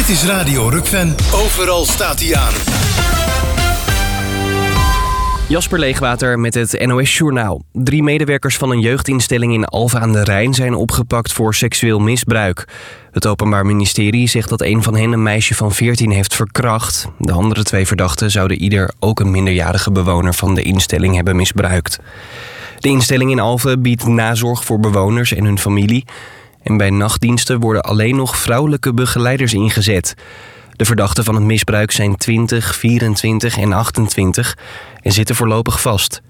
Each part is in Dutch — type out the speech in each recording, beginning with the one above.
is Radio Rukven. Overal staat hij aan. Jasper Leegwater met het NOS-journaal. 3 medewerkers van een jeugdinstelling in Alphen aan de Rijn zijn opgepakt voor seksueel misbruik. Het Openbaar Ministerie zegt dat een van hen een meisje van 14 heeft verkracht. De andere 2 verdachten zouden ieder ook een minderjarige bewoner van de instelling hebben misbruikt. De instelling in Alphen biedt nazorg voor bewoners en hun familie. En bij nachtdiensten worden alleen nog vrouwelijke begeleiders ingezet. De verdachten van het misbruik zijn 20, 24 en 28 en zitten voorlopig vast.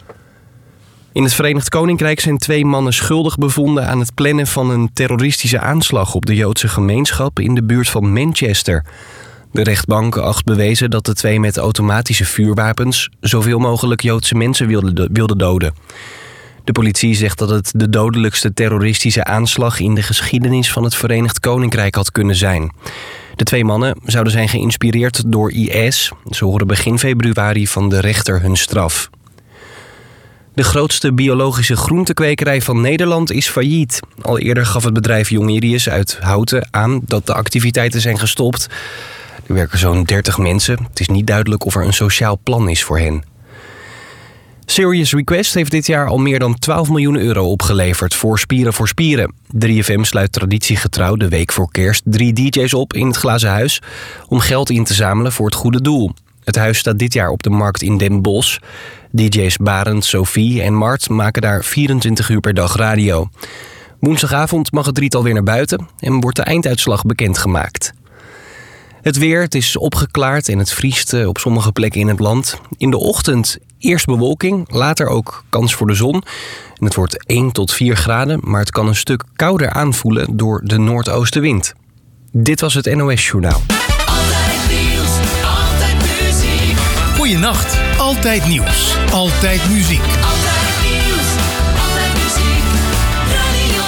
In het Verenigd Koninkrijk zijn 2 mannen schuldig bevonden aan het plannen van een terroristische aanslag op de Joodse gemeenschap in de buurt van Manchester. De rechtbank acht bewezen dat de 2 met automatische vuurwapens zoveel mogelijk Joodse mensen wilden doden. De politie zegt dat het de dodelijkste terroristische aanslag in de geschiedenis van het Verenigd Koninkrijk had kunnen zijn. De 2 mannen zouden zijn geïnspireerd door IS. Ze horen begin februari van de rechter hun straf. De grootste biologische groentekwekerij van Nederland is failliet. Al eerder gaf het bedrijf Jongerius uit Houten aan dat de activiteiten zijn gestopt. Er werken zo'n 30 mensen. Het is niet duidelijk of er een sociaal plan is voor hen. Serious Request heeft dit jaar al meer dan 12 miljoen euro opgeleverd voor Spieren voor Spieren. 3FM sluit traditiegetrouw de week voor kerst 3 DJ's op in het Glazen Huis om geld in te zamelen voor het goede doel. Het huis staat dit jaar op de markt in Den Bosch. DJ's Barend, Sophie en Mart maken daar 24 uur per dag radio. Woensdagavond mag het 3-tal weer naar buiten en wordt de einduitslag bekendgemaakt. Het weer, het is opgeklaard en het vriest op sommige plekken in het land. In de ochtend eerst bewolking, later ook kans voor de zon. En het wordt 1 tot 4 graden, maar het kan een stuk kouder aanvoelen door de noordoostenwind. Dit was het NOS-journaal. Altijd nieuws, altijd muziek. Goeienacht, altijd nieuws, altijd muziek. Altijd nieuws, altijd muziek. Radio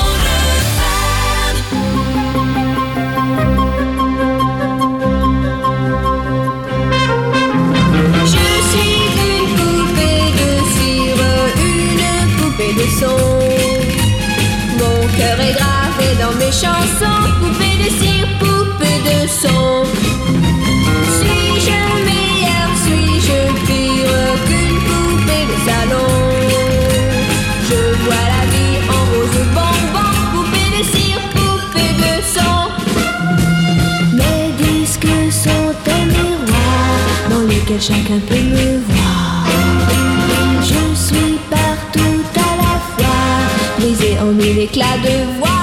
Mon cœur est gravé dans mes chansons. Poupée de cire, poupée de son. Suis-je meilleure, suis-je pire qu'une poupée de salon? Je vois la vie en rose bonbon. Poupée de cire, poupée de son. Mes disques sont un miroir dans lequel chacun peut me voir. Je suis partout à la fois, brisée en 1000 éclats de voix.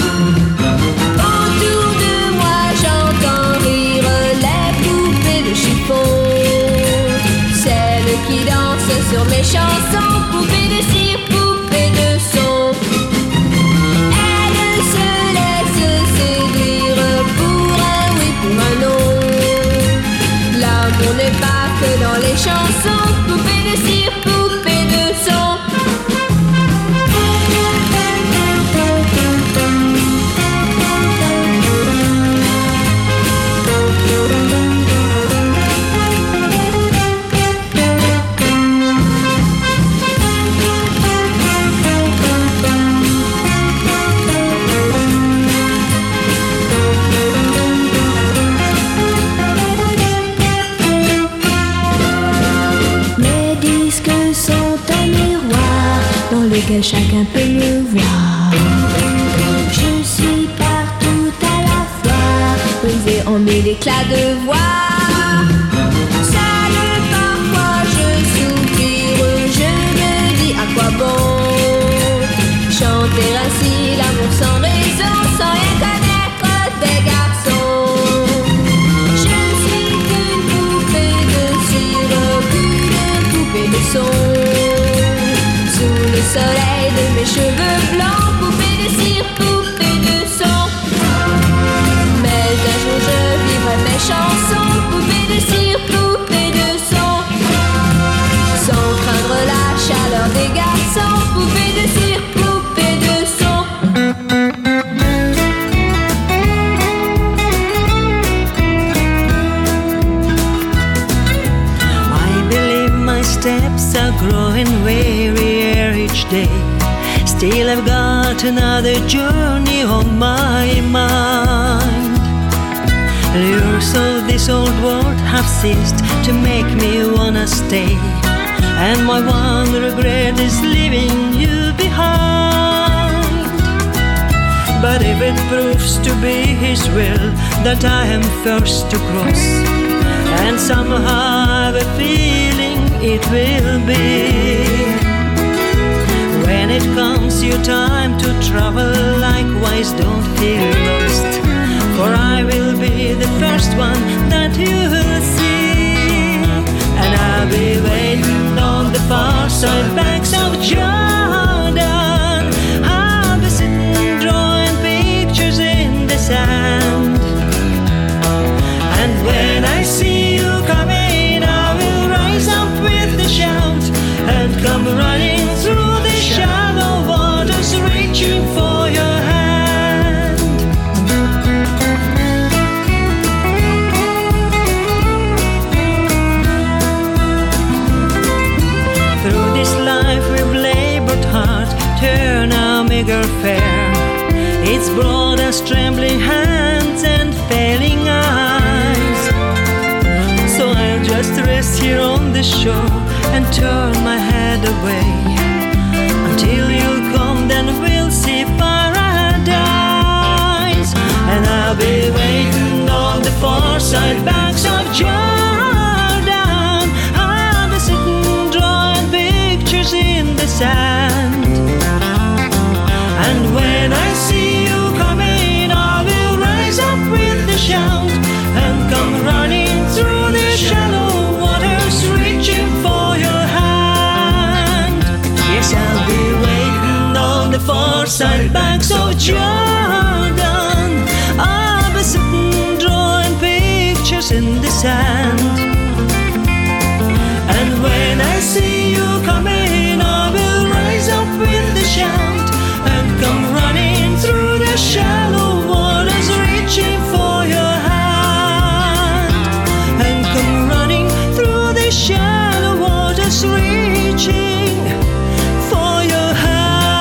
Autour de moi j'entends rire les poupées de chiffon, celles qui dansent sur mes chansons. Poupées de cire, poupées de son. Elles se laissent séduire pour un oui, pour un non. L'amour n'est pas que dans les chansons. Poupées de cire, poupées de son. Lequel chacun peut me voir. Je suis partout à la fois, brisée en 1000 éclats de voix. Seule parfois je soupire, je me dis à quoi bon chanter ainsi l'amour sans raison, sans rien connaître des garçons. Je suis qu'une poupée de cire, qu'une poupée de son. Sous le soleil de mes cheveux blancs, poupée de cire, poupée de son. Mais un jour je vivrai mes chansons, poupée de cire, poupée de son. Sans craindre la chaleur des garçons, poupée de cire, poupée de son. I believe my steps are growing wearier each day. Still I've got another journey on my mind. Lures of this old world have ceased to make me wanna stay, and my one regret is leaving you behind. But if it proves to be His will that I am first to cross, and somehow I have a feeling it will be, when it comes your time to travel, likewise don't feel lost, for I will be the first one that you will see. And I'll be waiting on the far side banks of Jordan. I'll be sitting drawing pictures in the sand, and when I see you coming, I will rise up with a shout and come running through the shallow waters, reaching for your hand. Through this life we've labored hard, turn our meager fare. It's brought us trembling hands and failing eyes. So I'll just rest here on the shore and turn my head away until you'll come, then we'll see paradise. And I'll be waiting on the far side banks of Jordan. I'll be sitting drawing pictures in the sand, and when I see you coming, I will rise up with a shout and come running through the shallow waters, reaching for your hand. Yes, I'll be waiting on the far side banks of Jordan. I'll be sitting drawing pictures in the sand, and when I see you coming, I will rise up with a shout and come running through the shallow waters, reaching for your hand, and come running through the shallow waters, reaching for your hand.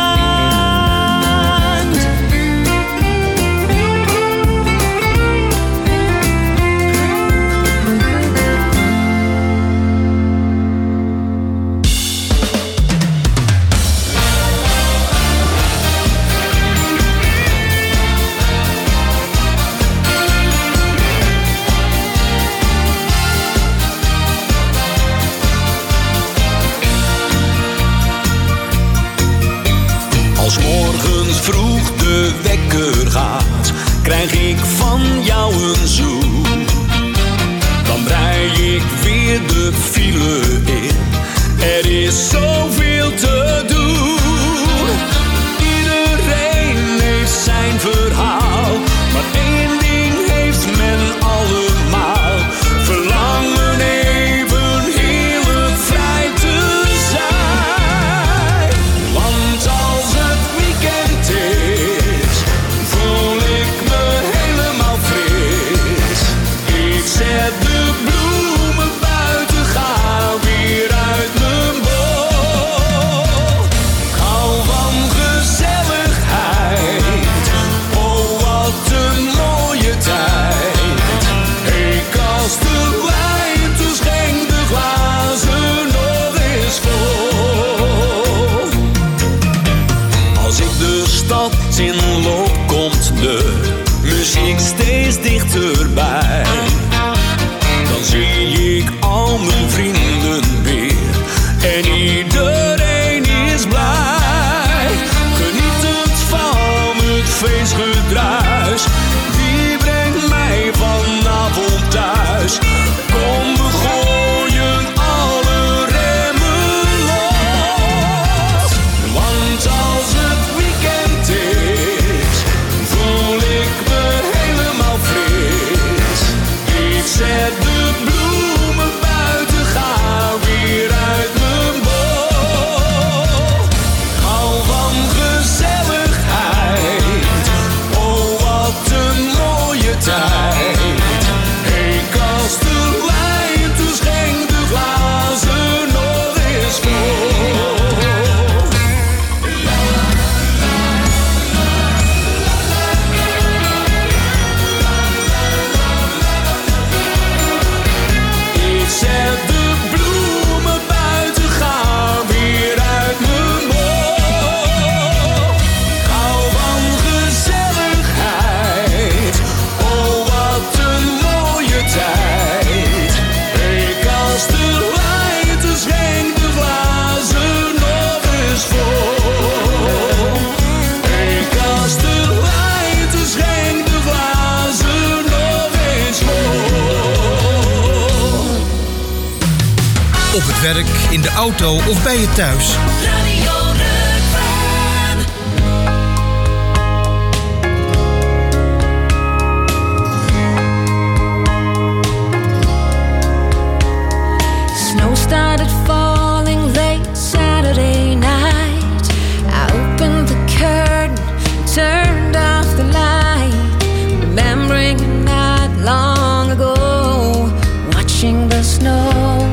Als morgens vroeg de wekker gaat, krijg ik van jou een zoen. Dan brei ik weer de file in, er is zoveel te doen. Iedereen heeft zijn verhaal, maar één ding heeft men allemaal: verlangen even heerlijk vrij te zijn. Want als het weekend is, voel ik me helemaal fris. Ik zet de bloemen buiten, ga weer uit mijn bol. Ik hou van gezelligheid, oh wat een mooie tijd. Ik kast de wijn, toen schenk de glazen nog eens vol. Als ik de stad inloop, komt de muziek steeds dichterbij. Dan zie ik al mijn vrienden weer en iedereen is blij. Genietend van het feestgedruis, wie brengt mij vanavond thuis? Kom, we gooien alle remmen los. Want als het weekend is, voel ik me helemaal fris. het werk, in de auto of bij je thuis. Radio Rukven. Snow started falling late Saturday night. I opened the curtain, turned off the light, remembering a night long ago, watching the snow.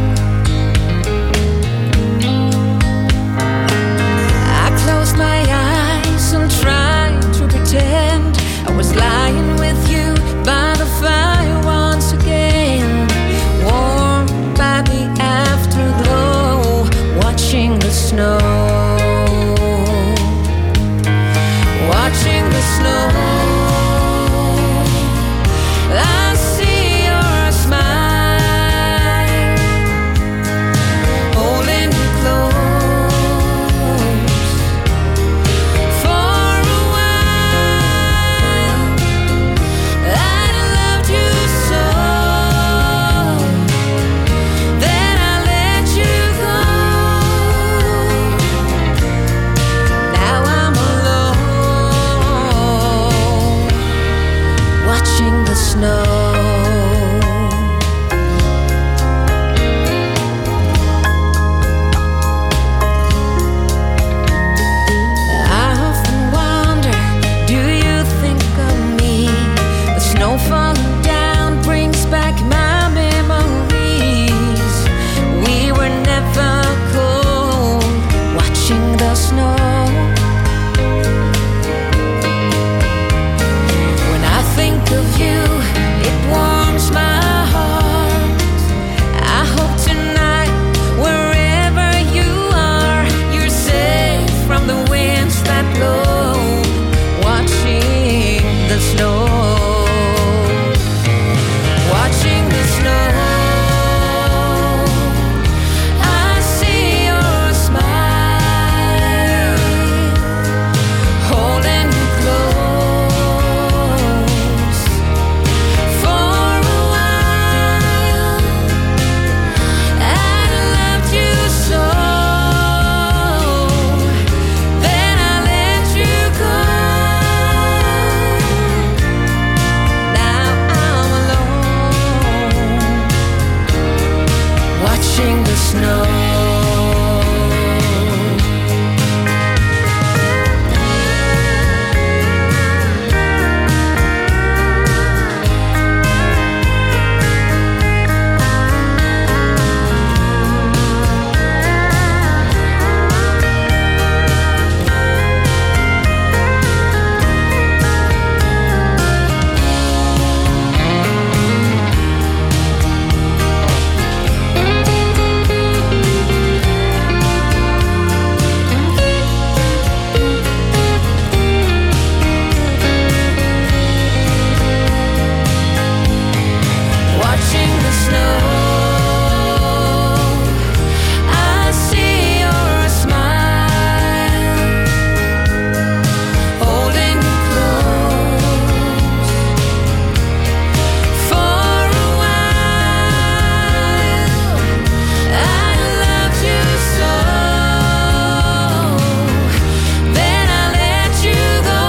I closed my eyes and tried to pretend I was lying with you by the fire once again, warmed by the afterglow, watching the snow, watching the snow. I see your smile, holding you close for a while. I loved you so that I let you go. Now I'm alone, watching the snow. I often wonder, do you think of me? The snow falling down brings back my memories. We were never cold, watching the snow. When I think of you, it warms my heart. I hope tonight, wherever you are, you're safe from the winds that blow, watching the snow, watching the snow. I see your smile, holding you close for a while. I loved you so that I let you go. Now I'm alone, watching the snow. Watching the snow, I see your smile, holding you close for a while. I loved you so that I let you go.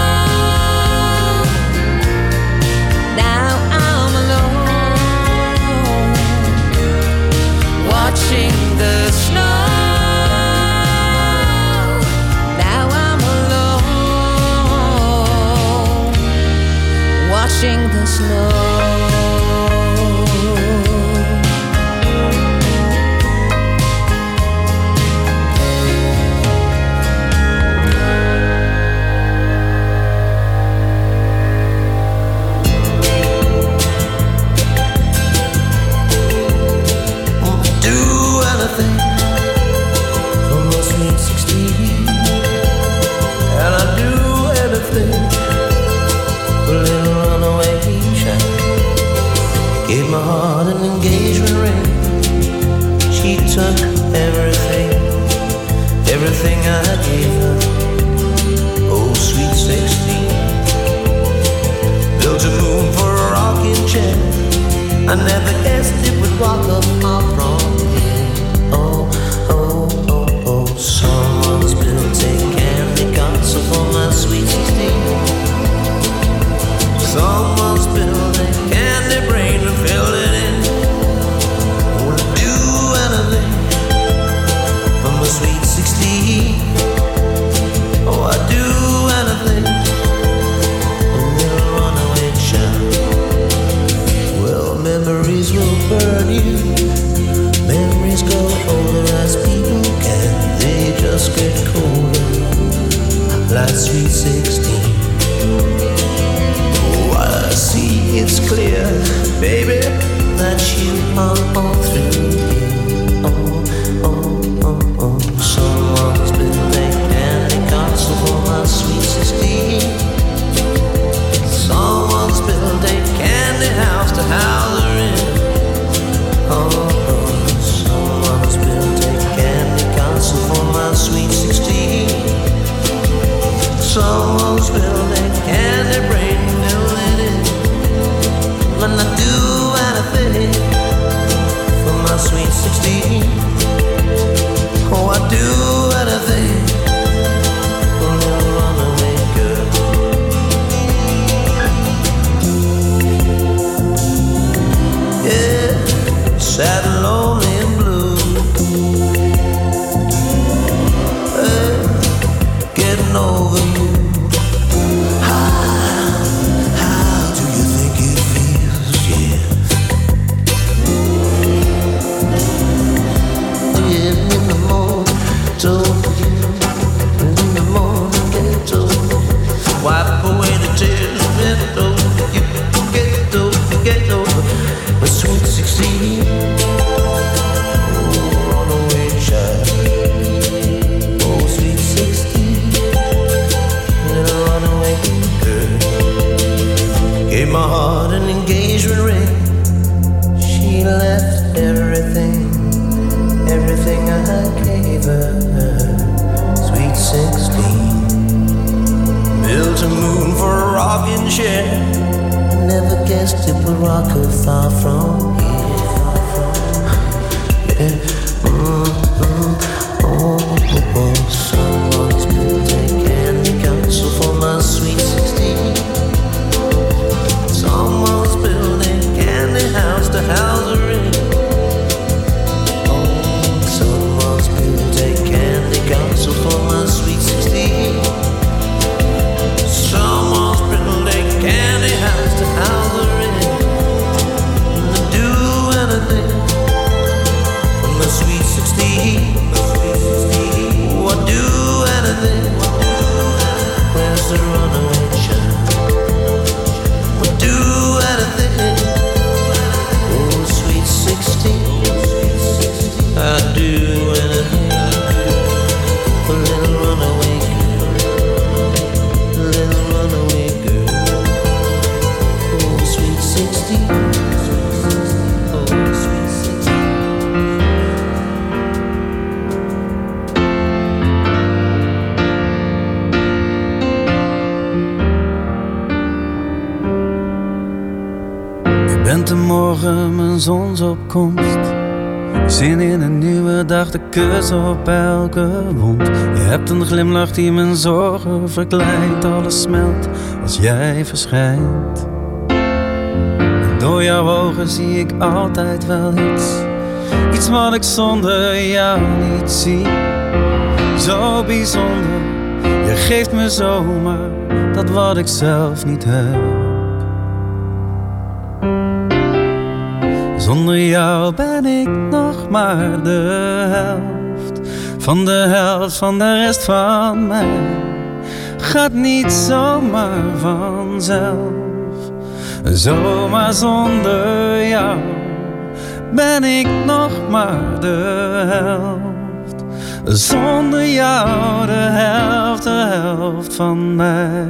Now I'm alone, watching the snow. Now I'm alone, watching the snow. Do anything for my sweet 16, and I do anything for a little runaway child. Gave my heart an engagement ring. She took everything, everything I gave her. Oh, sweet 16. Built a moon for a rocking chair. I never guessed it would rock up our prom. Oh, that sweet 16. Oh, I see it's clear, baby, that you are all through here. Oh, someone's built a candy castle for my sweet 16. Someone's built a candy house to house her in. Oh, someone's built a candy castle for my sweet 16. Someone's built a candy brain, fill it in. When I do anything for my sweet 16. Oh, I do anything for a little runaway girl. Yeah, sad and lonely and blue. Getting over you. How do you think it feels? Yeah. Yeah, in the morning, told you. In the morning, get over. Wipe away the tears, get over you. Get over. My sweet 16. Oh, runaway child. Oh, sweet 16. Little runaway girl. Gave my heart an engagement ring. She left everything I gave her. Sweet 16. Built a moon for a rocking chair. I never guessed it would rock her far from here. Yeah. Oh, someone's built a candy castle for my sweet 16. Someone's built a candy house to house her in. Oh, someone's built a candy castle for my sweet 16. Someone's built a candy house to house her in. And to do anything for my sweet 16. Oh, I do anything. Where's the runaway child? I do anything. Oh, sweet 16. I do anything. A little runaway girl. A little runaway girl. Oh, sweet 16. Oh, sweet 16. Je bent de morgen, mijn zonsopkomst. Zin in een nieuwe dag, de kus op elke wond. Je hebt een glimlach die mijn zorgen verkleint. Alles smelt als jij verschijnt. En door jouw ogen zie ik altijd wel iets. Iets wat ik zonder jou niet zie. Zo bijzonder, je geeft me zomaar dat wat ik zelf niet heb. Zonder jou ben ik nog maar de helft van de rest van mij. Gaat niet zomaar vanzelf. Zomaar zonder jou ben ik nog maar de helft. Zonder jou de helft van mij.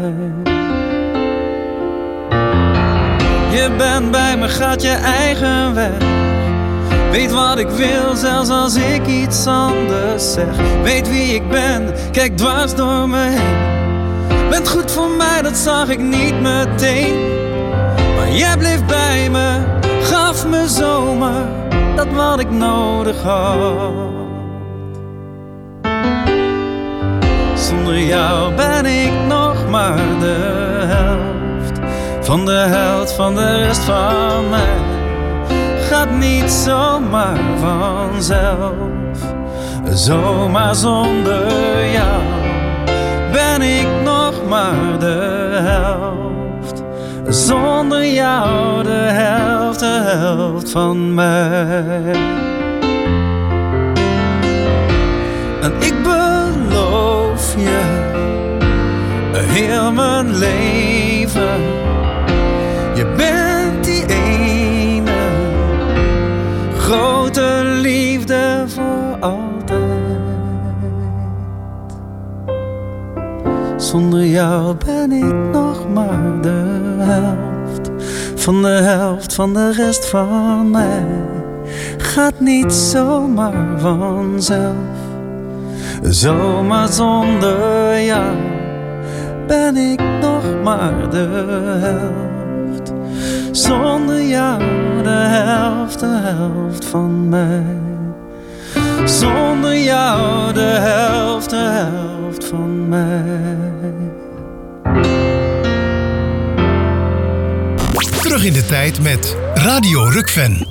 Je bent bij me, gaat je eigen weg. Weet wat ik wil, zelfs als ik iets anders zeg. Weet wie ik ben, kijk dwars door me heen. Bent goed voor mij, dat zag ik niet meteen. Maar jij bleef bij me, gaf me zomaar dat wat ik nodig had. Zonder jou ben ik nog maar de helft van de rest van mij. Gaat niet zomaar vanzelf. Zomaar zonder jou ben ik nog maar de helft. Zonder jou de helft van mij. En ik beloof je heel mijn leven. Je bent die ene grote liefde voor altijd. Zonder jou ben ik nog maar de helft van de rest van mij. Gaat niet zomaar vanzelf. Zomaar zonder jou ben ik nog maar de helft. Zonder jou de helft van mij. Zonder jou de helft van mij. Terug in de tijd met Radio Rukven.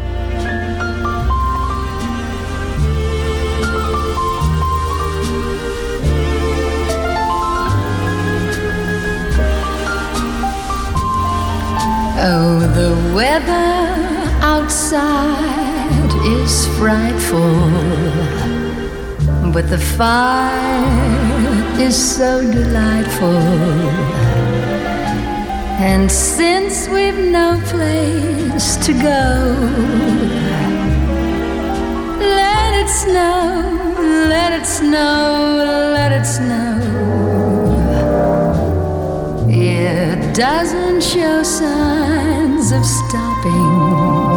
Oh, the weather outside is frightful, but the fire is so delightful. And since we've no place to go, let it snow, let it snow, let it snow. It doesn't show signs of stopping,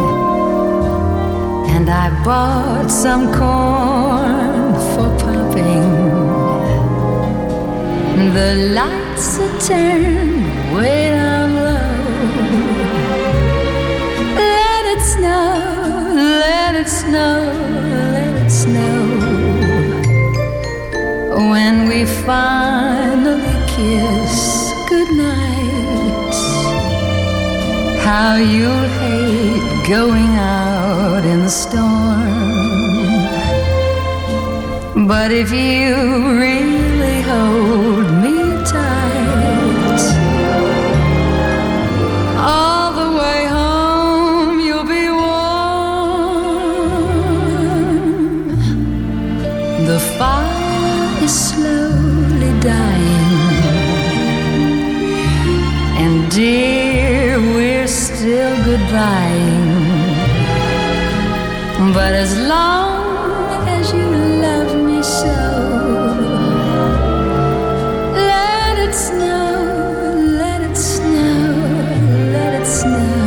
and I bought some corn for popping. The lights are turned way down low. Let it snow, let it snow, let it snow. When we finally kiss goodnight, how you'll hate going out in the storm. But if you really hold me tight, all the way home you'll be warm. The fire is slowly dying, and dear, we're still goodbying. But as long as you love me so, let it snow, let it snow, let it snow.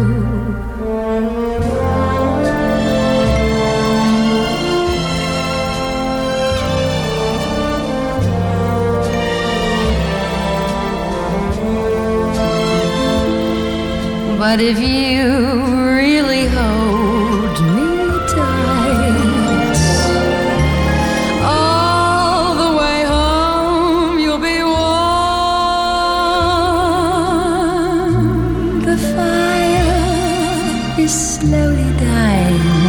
But if you really hold me tight, all the way home you'll be warm. The fire is slowly dying,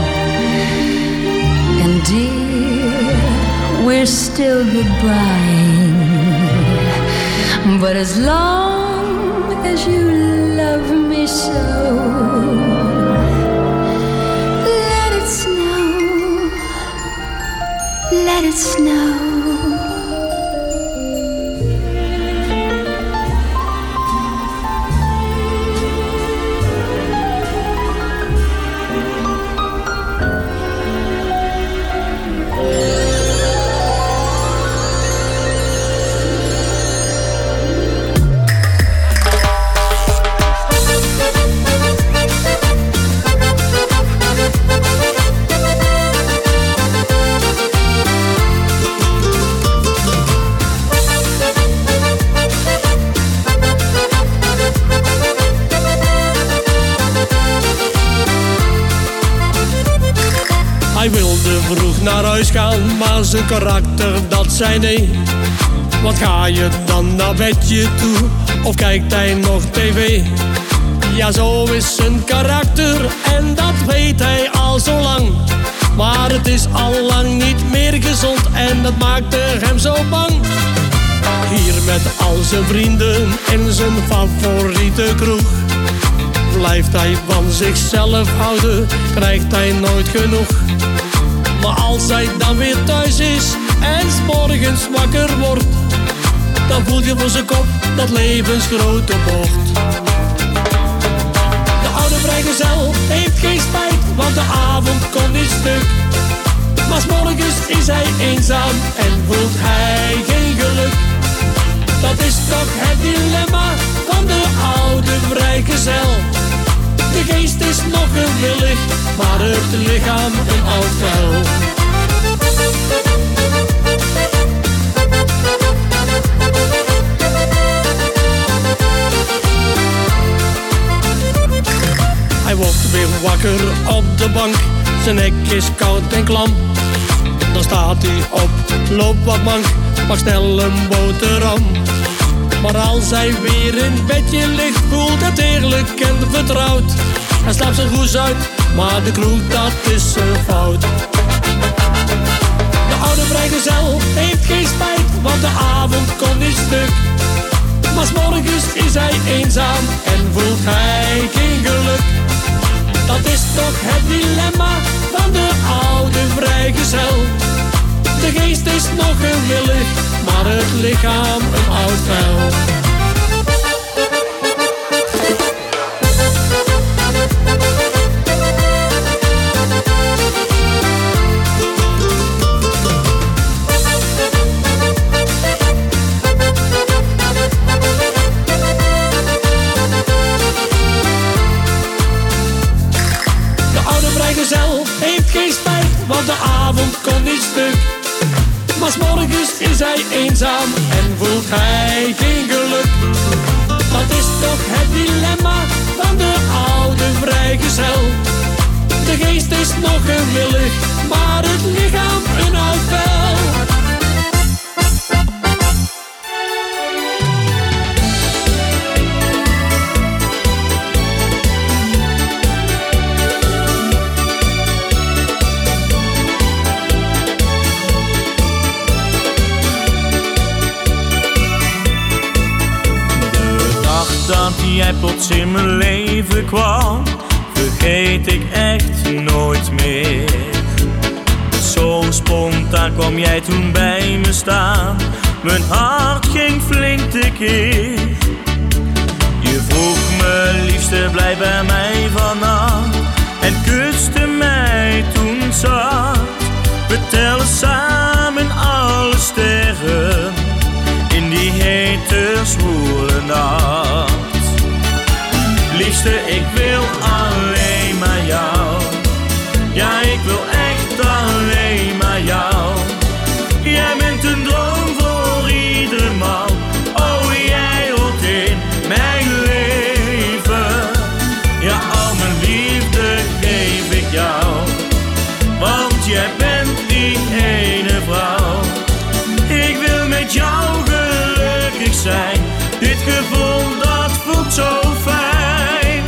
and dear, we're still goodbying. But as long as you love me so, let it snow, let it snow. Hij wilde vroeg naar huis gaan, maar zijn karakter dat zei nee. Wat ga je dan naar bedje toe, of kijkt hij nog tv? Ja, zo is zijn karakter en dat weet hij al zo lang. Maar het is al lang niet meer gezond en dat maakte hem zo bang. Hier met al zijn vrienden in zijn favoriete kroeg, blijft hij van zichzelf houden, krijgt hij nooit genoeg. Maar als hij dan weer thuis is en 's morgens wakker wordt, dan voel je voor zijn kop dat levensgrote bocht. De oude vrijgezel heeft geen spijt, want de avond komt niet stuk. Maar 's morgens is hij eenzaam en voelt hij geen geluk. Dat is toch het dilemma van de oude vrijgezel. De geest is nog gewillig, maar het lichaam een oud vel. Hij wordt weer wakker op de bank, zijn nek is koud en klam. Dan staat hij op, loopt wat mank, pak snel een boterham. Maar als hij weer in bedje ligt, voelt het eerlijk en vertrouwd. Hij slaapt zijn goes uit, maar de kroeg dat is zijn fout. De oude vrijgezel heeft geen spijt, want de avond komt niet stuk. Maar 's morgens is hij eenzaam en voelt hij geen geluk. Dat is toch het dilemma van de oude vrijgezel. De geest is nog gewillig, maar het lichaam een oud vel. De oude vrijgezel heeft geen spijt, want de avond komt niet stuk. Maar 's morgens is hij eenzaam en voelt hij geen geluk. Dat is toch het dilemma van de oude vrijgezel. De geest is nog gewillig, maar het lichaam een oud vel. Dat jij plots in mijn leven kwam, vergeet ik echt nooit meer. Zo spontaan kwam jij toen bij me staan, mijn hart ging flink tekeer. Je vroeg me liefste blijf bij mij vannacht en kuste mij toen zacht. We tellen samen alle sterren in die hete zwoele nacht. Liefste, ik wil alleen maar jou. Ja, ik wil echt alleen maar jou. Jij bent een droom voor iedere man. Oh, jij hoort in mijn leven. Ja, al mijn liefde geef ik jou. Want jij bent die ene vrouw. Ik wil met jou gelukkig zijn. Dit gevoel dat voelt zo fijn.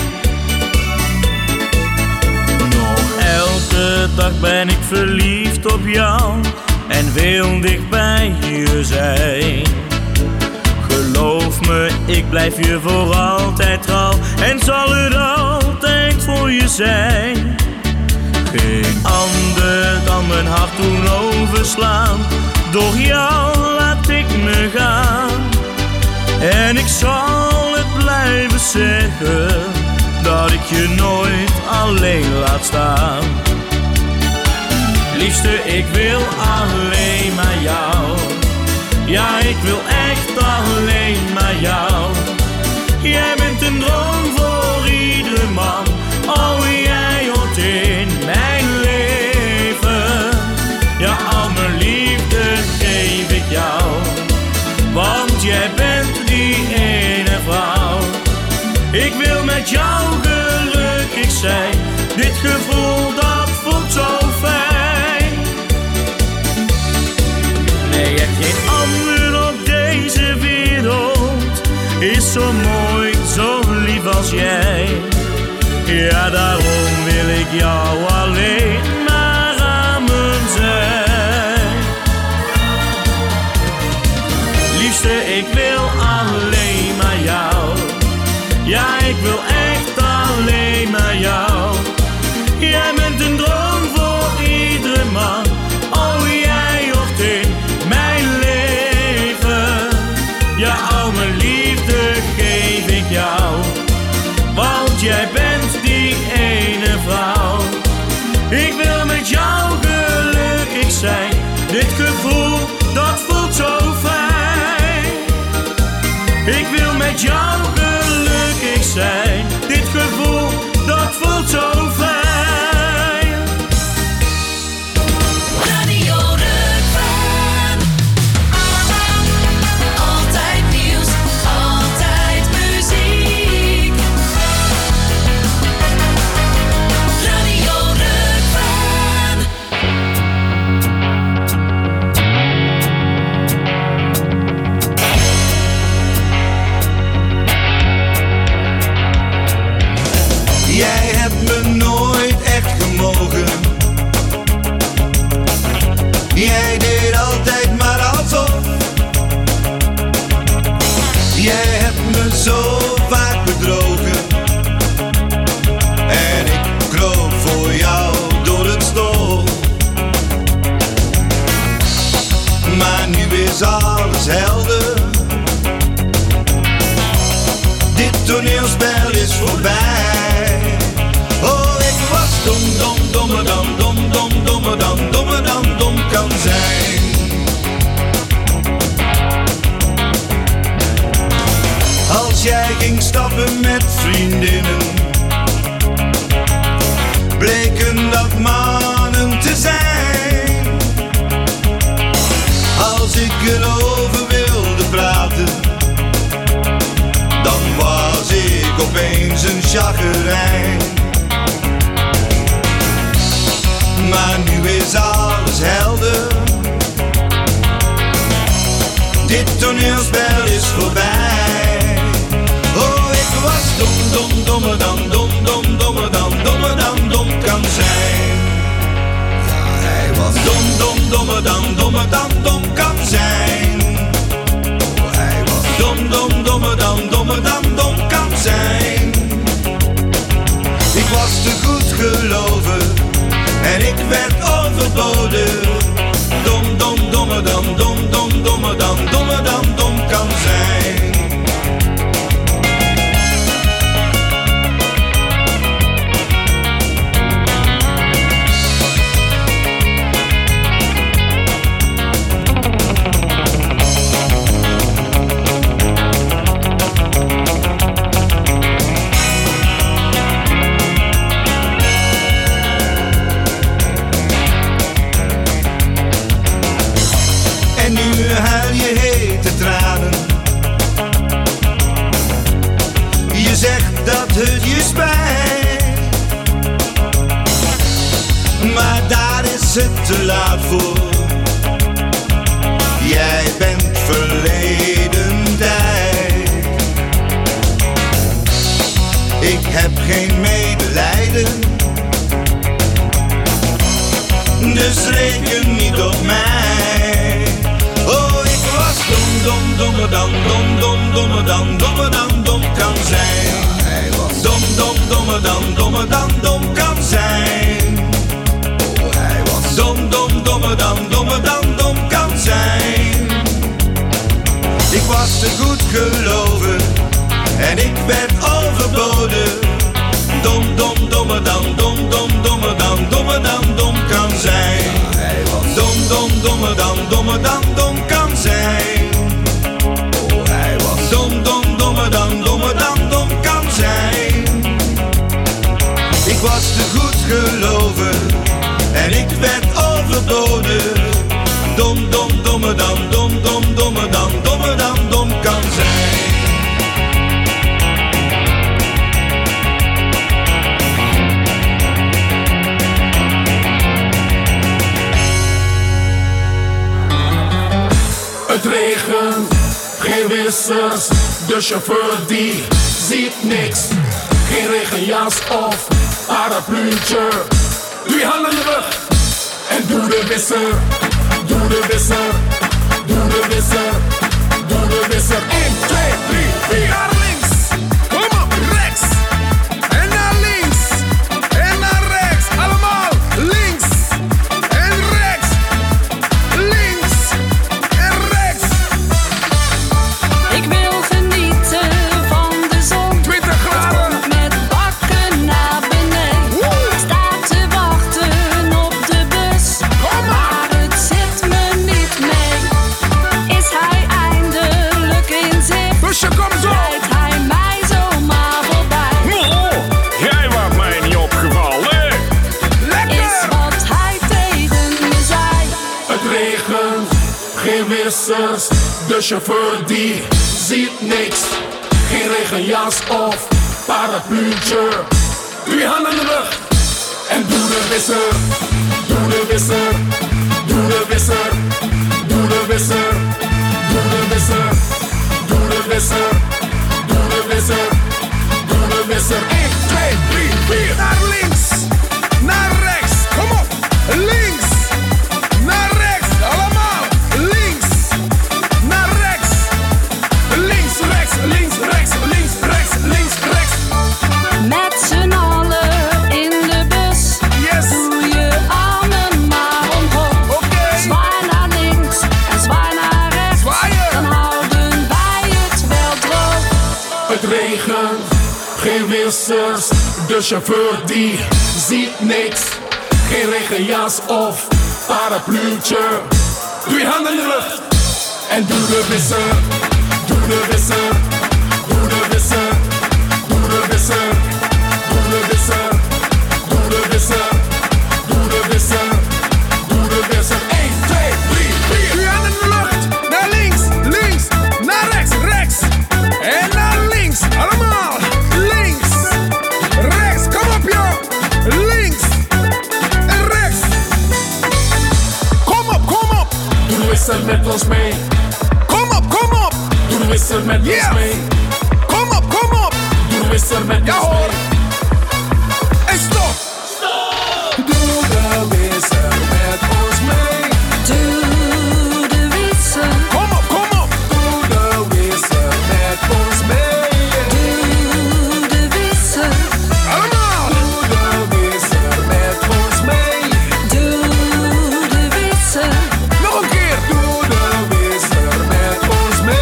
Nog elke dag ben ik verliefd op jou en wil dicht bij je zijn. Geloof me, ik blijf je voor altijd trouw en zal er altijd voor je zijn. Geen ander kan mijn hart doen overslaan. Door jou laat ik me gaan. En ik zal het blijven zeggen, dat ik je nooit alleen laat staan. Liefste, ik wil alleen maar jou. Ja, ik wil echt alleen maar jou. Jij bent een droom voor iedere man. Oh, jij hoort in mijn leven. Ja, al mijn liefde geef ik jou. Want jij bent die ene vrouw. Ik wil met jou gelukkig zijn. Dit gevoel dat voelt zo fijn. Nee, echt geen ander op deze wereld is zo mooi, zo lief als jij. Ja, daarom wil ik jou alleen maar aan mijn zij. Liefste, ik wil alleen maar jou. Ja, ik wil echt alleen maar jou. Jij bent een droom voor iedere man. Oh, jij hoort in mijn leven. helder. Dit toneelspel is voorbij. Oh, ik was dom, dommer dan dommer dan dom kan zijn. Als jij ging stappen met vriendinnen, bleken dat mannen te zijn. Als ik erover wilde praten, dan was ik opeens een chagrijn. Maar nu is alles helder. Dit toneelspel is voorbij. Oh, ik was dommer dan dommer dan dom kan zijn. Ja, hij was dommer dan dom kan zijn. Oh, hij was dommer dan dom kan zijn. Ik was te goed geloven en ik werd overbodig. Dommer dan dommer dan dom kan zijn. Huil je hete tranen. Je zegt dat het je spijt, maar daar is het te laat voor. Jij bent verleden tijd. Ik heb geen medelijden, dus reken niet op mij. Oh, ik was dommer dan dom kan zijn. Hij was dommer dan dom kan zijn. Oh, hij was dommer dan dom kan zijn. Ik was te goed geloven en ik werd overbodig. Dommer dan dom kan zijn. Hij was dommer dan dom kan zijn. Oh, hij was dommer dan dom kan zijn. Ik was te goed geloven en ik werd overbodig. Dommer dan dom kan zijn. Het regent, geen wissers, de chauffeur die ziet niks. Geen regenjas of parapluutje. Doe je handen in de lucht en doe de wisser. Doe de wisser, doe de wisser, doe de wisser. 1, 2, 3, 4. Naar links, kom op, rechts. En naar links, en naar rechts. Allemaal links en rechts. Links en rechts. Ik wil genieten van de zon. 20 graden. Met bakken naar beneden. Sta te wachten op de bus. Maar het zit me niet mee. Is hij eindelijk in zicht? Busje, kom zo. Rijdt hij mij zomaar voorbij? Jij was mij niet opgevallen. Lekker. Is wat hij tegen me zei. Het regent, geen wissers, de chauffeur die ziet niks. Geen regenjas of parapluutje. Doe je handen in de lucht en doe de wisser. Doe de wisser, doe de wisser, doe de wisser, doe de wisser, doe de wisser, doe de wisser, doe de wisser. 1, 2, 3, 4. Naar links, naar rechts, kom op, links. Naar rechts, allemaal. Links, naar rechts. Links, rechts, links, rechts, links, rechts, links, rechts. Met z'n allen in de bus. Yes. Doe je armen maar omhoog. Oké. Zwaai naar links en zwaai naar rechts. Zwaaien. Dan Het regent, geen wissers. De chauffeur die ziet niks. Geen regenjas of parapluutje. Doe je handen in de lucht en doe de wisser. Doe de wisser, doe de wisser. Doe de wisser, doe de wisser. Doe de wisser, doe de wisser. Doe de wisser. 1, 2, 3, 4. Doe je handen in de lucht. Naar links, links. Naar rechts, rechts. En naar links. Allemaal. Links. Rechts. Kom op joh. Links. En rechts. Kom op, kom op. Doe de wisser met ons mee. Kom op, kom op. Doe de wisser met ons mee. Kom op, kom op. Doe de wisser met ons mee. En stop. Stop. Doe de wisser met ons mee. Doe de wisser. Kom op, kom op. Doe de wisser met ons mee. Doe de wisser. Allemaal. Doe de wisser met ons mee. Doe de wisser. Nog een keer. Doe de wisser met ons mee.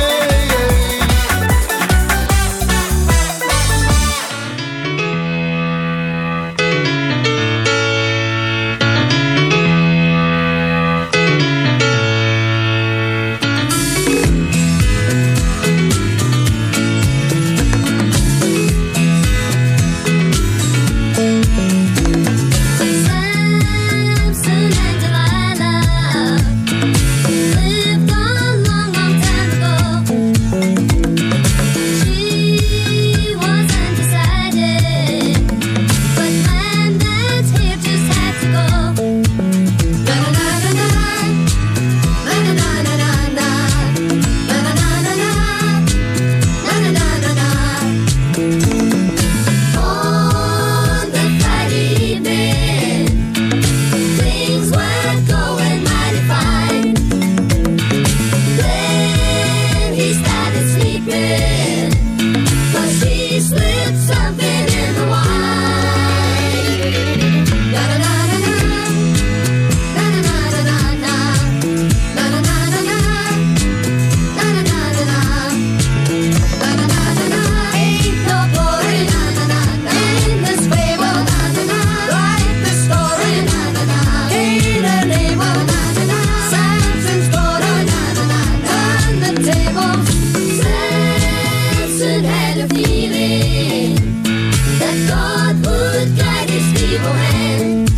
Samson and Delilah lived a long, long time ago. She wasn't decided, but man, that's here just had to go. Na na na na na, na na na na na, na na na na na, na na na na. On the Friday evening, things were going mighty fine. Then he started sleeping, 'cause she slipped something in the wine. Na na na na na, na na na na na, na na na na na, na na na na na. Na na na na na, ain't no glory na na na na in this fable na na na. Write the story na na na, Cain and Abel na na na. Samson's daughter na na na, turn the tables. Samson had a feeling that God would guide his evil hand.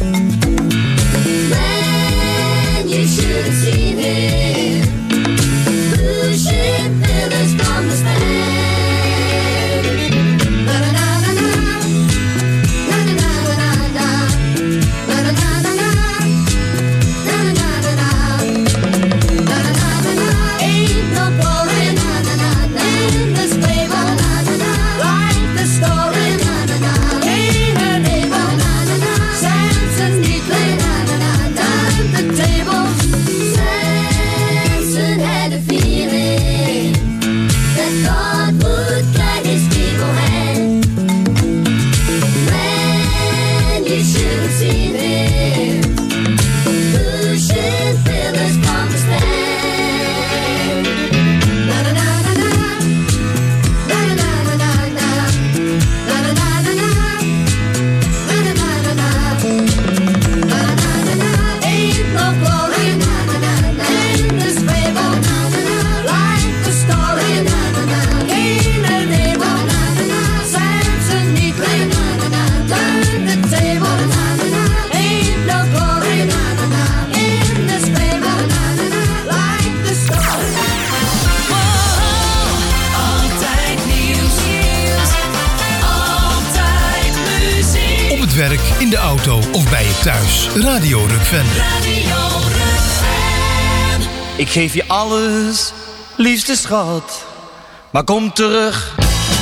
Man, you should have seen him pushing pillars from the stand. Na na na na na, na na na na na, na na na na na, na na na na na, na na na na na. Ain't no glory na na na na in this fable na na na. Write the story na na na, Cain and Abel na na na. Samson neatly na na na, turn the tables. Samson had a feeling that God would guide his evil hand. Man, you should have seen him pushing pillars from the stand. Na na na na na, na na na na na, na na na na na, na na na na na, na na na na. Ain't no glory na na na na in this fable na na na. Write the story na na na, Cain and Abel na na na. Samson neatly na na na, turn the table na na na. Ain't no glory na na na in this fable na na na. Write the story. Altijd nieuws, altijd muziek. Op het werk, in de auto of bij je thuis. Radio Rukven. Radio Rukven. Ik geef je alles, liefste schat, maar kom terug.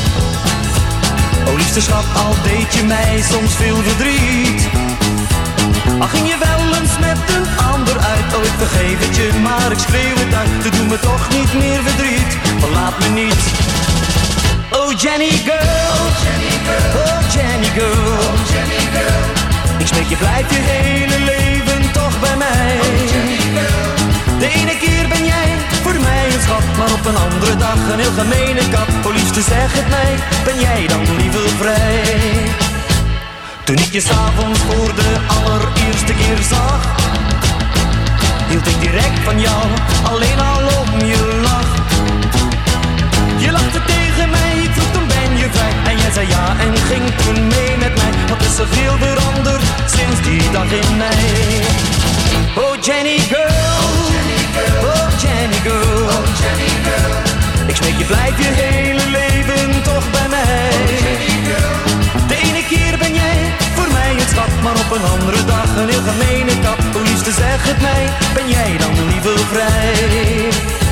Oh liefste schat, al deed je mij soms veel verdriet. Al ging je wel eens met een ander uit. Oh ik vergeef het je, maar ik schreeuw het uit. Het doet me toch niet meer verdriet, verlaat me niet. Oh Jenny girl, oh Jenny girl, ik smeek je, blijf je hele leven toch bij mij. De ene keer ben jij voor mij een schat, maar op een andere dag een heel gemene kat. Oh liefste zeg het mij, ben jij dan liever vrij? Toen ik je s'avonds voor de allereerste keer zag, hield ik direct van jou, alleen al om je lach. Je lachte tegen mij, ik vroeg toen ben je vrij. En jij zei ja en ging toen mee met mij. Wat is er veel veranderd sinds die dag in mei? Oh Jenny girl, oh Jenny girl, ik smeek je blijf je hele leven toch bij mij. De ene keer ben jij voor mij een schat, maar op een andere dag een heel gemene kat. Oh liefste zeg het mij, ben jij dan liever vrij?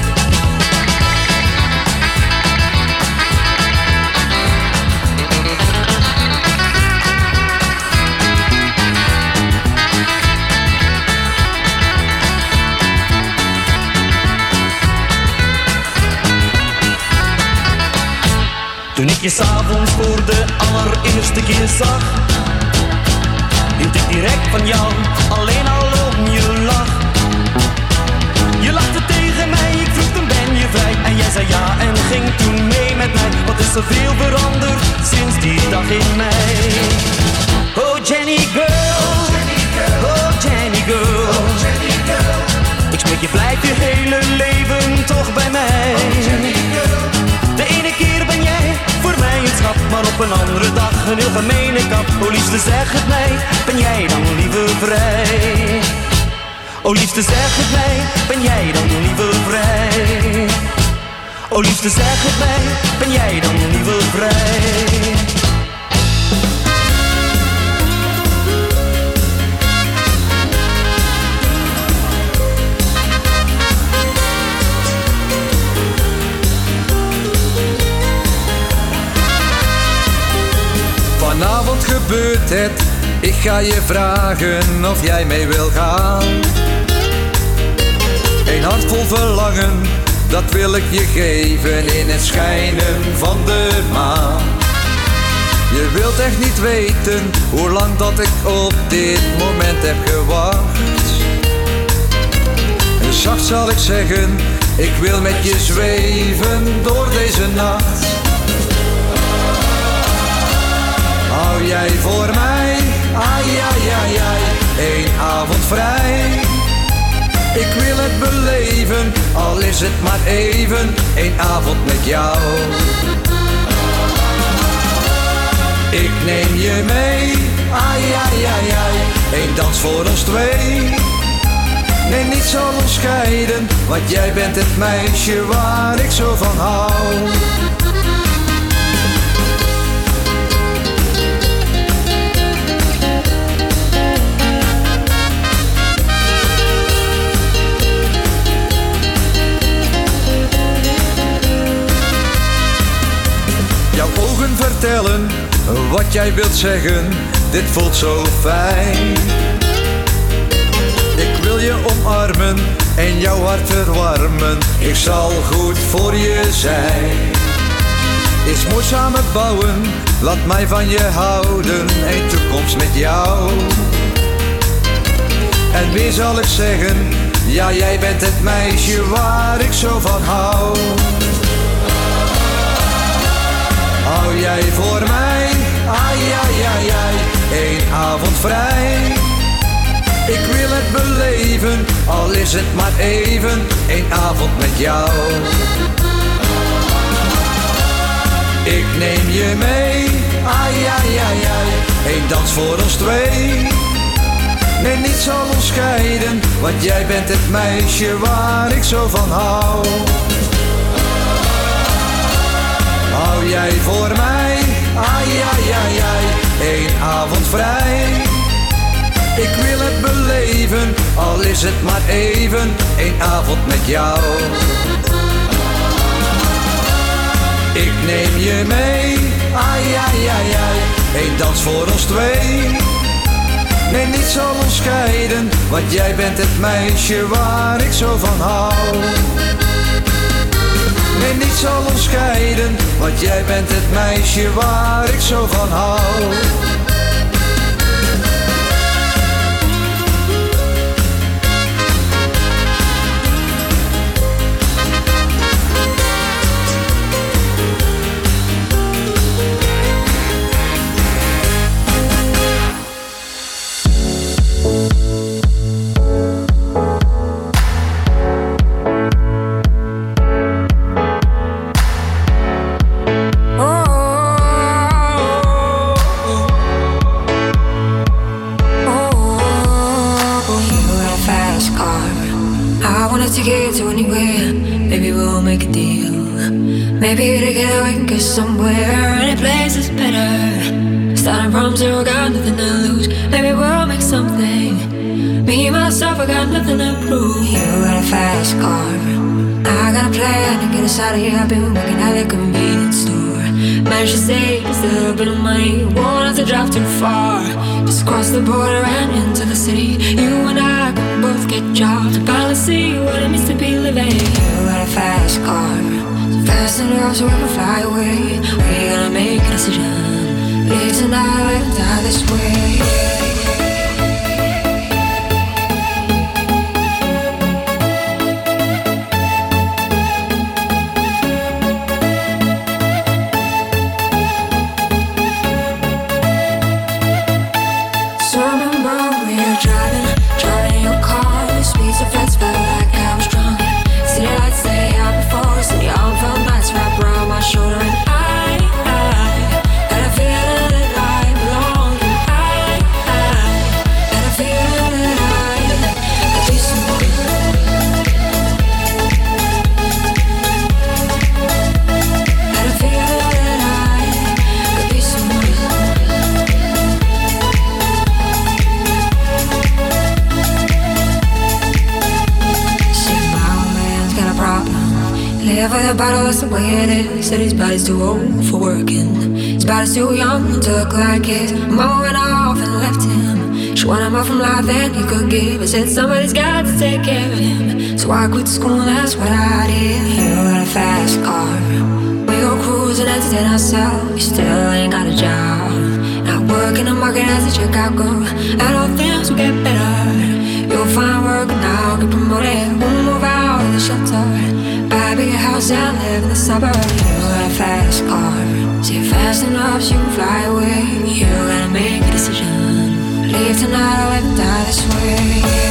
Toen ik je s'avonds voor de allereerste keer zag, hield ik direct van jou, alleen al om je lach. Je lachte tegen mij, ik vroeg toen ben je vrij. En jij zei ja en ging toen mee met mij. Wat is er veel veranderd sinds die dag in mei? Oh Jenny girl, oh Jenny girl, ik smeek je blijf je hele leven toch bij mij. De ene keer ben jij voor mij een schat, maar op een andere dag een heel gemene kat. Oh liefste zeg het mij, ben jij dan liever vrij? Oh liefste zeg het mij, ben jij dan liever vrij? Oh liefste zeg het mij, ben jij dan liever vrij? Vanavond gebeurt het, ik ga je vragen of jij mee wil gaan. Een hart vol verlangen, dat wil ik je geven in het schijnen van de maan. Je wilt echt niet weten hoe lang dat ik op dit moment heb gewacht. En zacht zal ik zeggen, ik wil met je zweven door deze nacht. Hou jij voor mij, ai, ai, ai, ai, één avond vrij. Ik wil het beleven, al is het maar even, één avond met jou. Ik neem je mee, ai, ai, ai, ai, één dans voor ons twee. Nee, niets zal ons scheiden, want jij bent het meisje waar ik zo van hou. Jouw ogen vertellen wat jij wilt zeggen, dit voelt zo fijn. Ik wil je omarmen en jouw hart verwarmen, ik zal goed voor je zijn. Iets moois samen bouwen, laat mij van je houden, een toekomst met jou. En wie zal ik zeggen, ja jij bent het meisje waar ik zo van hou. Hou jij voor mij, ai, ai, ai, ai, één avond vrij. Ik wil het beleven, al is het maar even, één avond met jou. Ik neem je mee, ai, ai, ai, ai, één dans voor ons twee. Nee, niets zal ons scheiden, want jij bent het meisje waar ik zo van hou. Hou jij voor mij, ai, ai, ai, ai, één avond vrij. Ik wil het beleven, al is het maar even, één avond met jou. Ik neem je mee, ai, ai, ai, ai, één dans voor ons twee. Nee, niets zal ons scheiden, want jij bent het meisje waar ik zo van hou. Nee, niets zal ons scheiden, want jij bent het meisje waar ik zo van hou. make a deal. Maybe together we can get somewhere. Any place is better. Starting from zero, got nothing to lose. Maybe we'll make something. Me, myself, I got nothing to prove. You got a fast car, I got a plan to get us out of here. I've been working at a convenience store. Managed to save just a little bit of money. Won't have to drive too far. Just cross the border and into the city. You and I can both get jobs and finally see what it means to be living. You got a fast car, so fast enough so we can fly away. We're gonna make a decision. Live tonight and die this way. For the bottle, that's the way it is. Said his body's too old for working. His body's too young to look like his. Mama went off and left him. She wanted more from life than he could give. And said somebody's got to take care of him. So I quit school, that's what I did. You got a fast car, we go cruising, entertain ourselves. You still ain't got a job. Not working the market as a checkout girl. And all things will get better. You'll find work now, get promoted. We'll move out of the shelter. Buy a big house and live in the suburbs. You got a fast car, see it fast enough so you can fly away. You gotta make a decision. Leave tonight or live and die this way.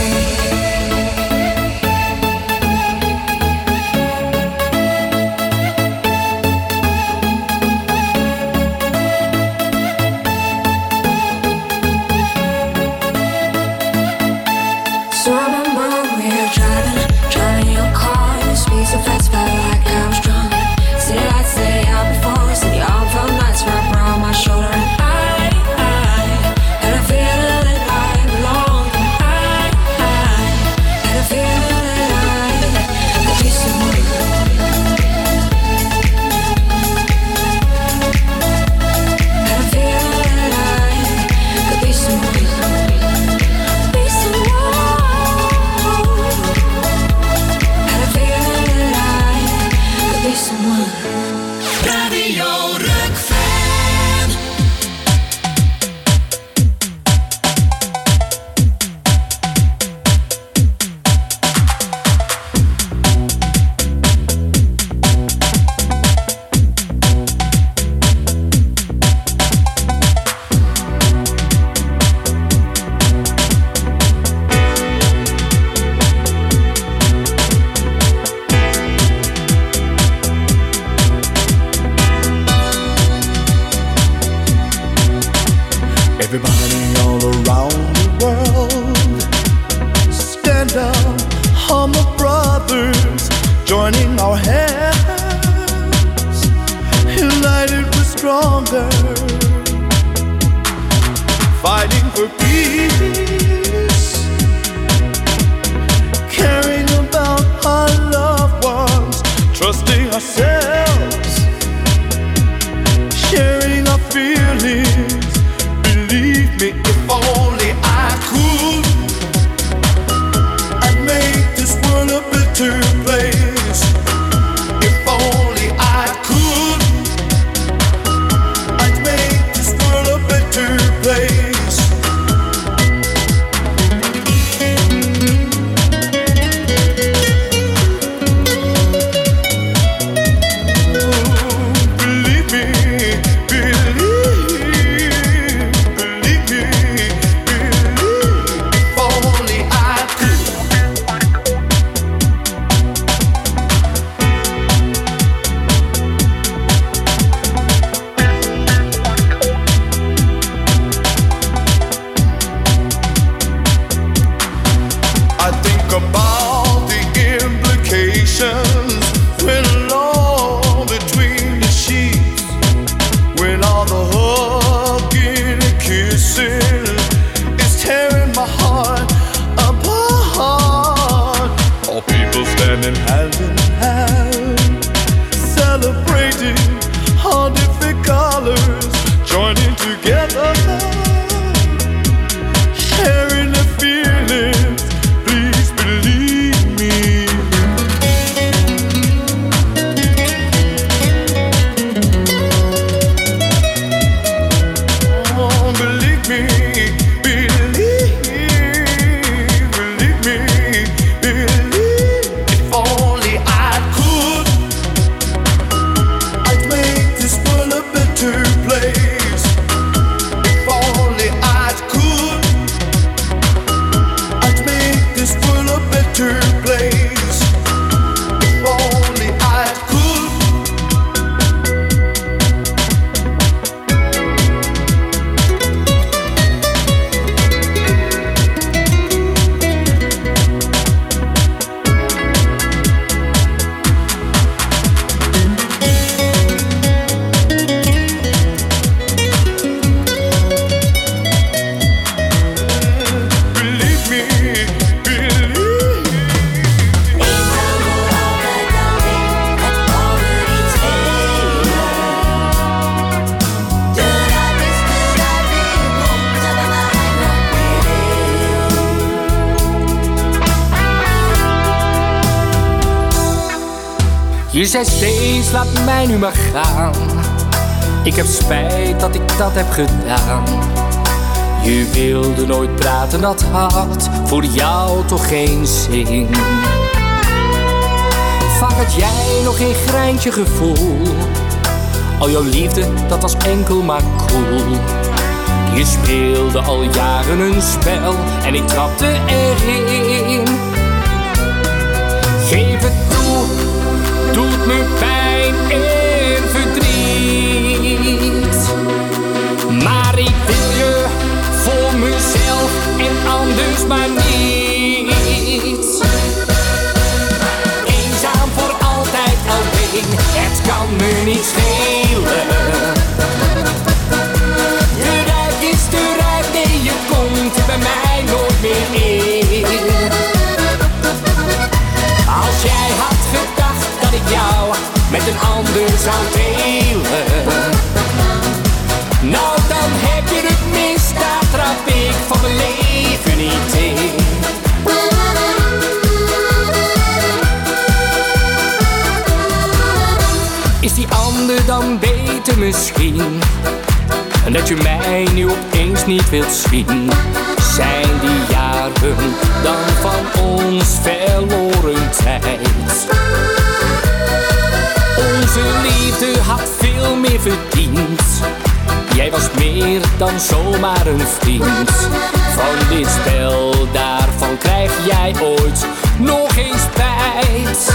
Je zei steeds, laat mij nu maar gaan. Ik heb spijt dat ik dat heb gedaan. Je wilde nooit praten, dat had voor jou toch geen zin. Vaak had jij nog geen greintje gevoel. Al jouw liefde, dat was enkel maar cool. Je speelde al jaren een spel en ik trapte erin. Geef het toe, doet me pijn en verdriet. Maar ik wil je voor mezelf en anders maar niet. Eenzaam voor altijd alleen, het kan me niet schelen. De ruik is de ruik, nee je komt er bij mij nooit meer in. Als jij had gedacht dat ik jou met een ander zou delen, nou dan heb je het mis, daar trap ik van mijn leven niet in. Is die ander dan beter misschien? En dat je mij nu opeens niet wilt zien. Zijn die jaren dan van ons verloren tijd? Onze liefde had veel meer verdiend. Jij was meer dan zomaar een vriend. Van dit spel, daarvan krijg jij ooit nog eens spijt.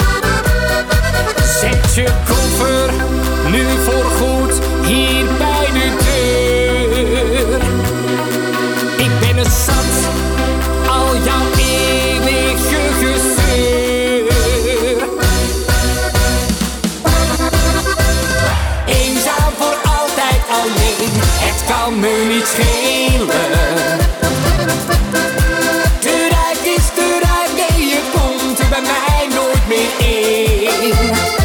Zet je koffer nu voorgoed hier bij de deur. Ik ben het zat, al jouw eeuwige gezeur. Eenzaam voor altijd alleen, het kan me niet schelen. De ruik is de ruik, nee je komt er bij mij nooit meer in.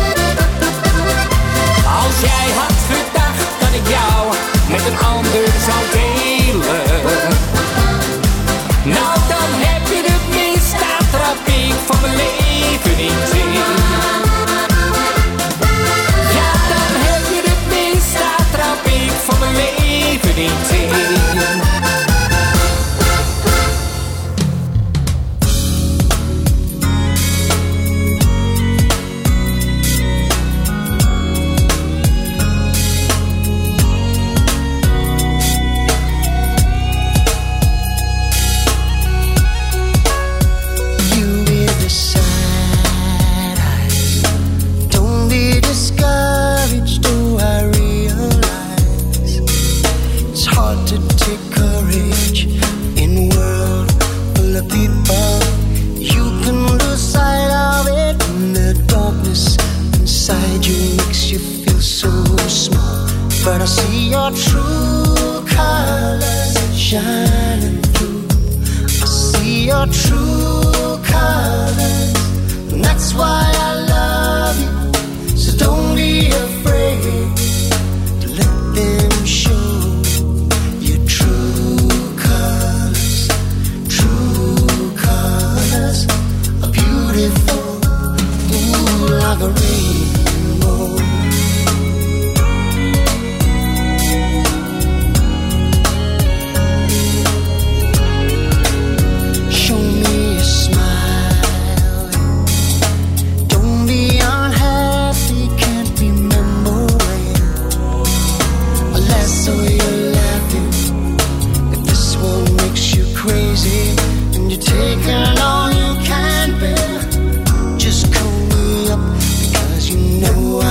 Als jij had gedacht dat ik jou met een ander zou delen, nou dan heb je het mis, daar trap ik van mijn leven niet in. Ja, dan heb je het mis, daar trap ik van mijn leven niet in. But I see your true colors shining through. I see your true colors, and that's why I love you. So don't be afraid to let them show your true colors. True colors are beautiful, ooh, like a rainbow. Taking all you can bear. Just call me up because you know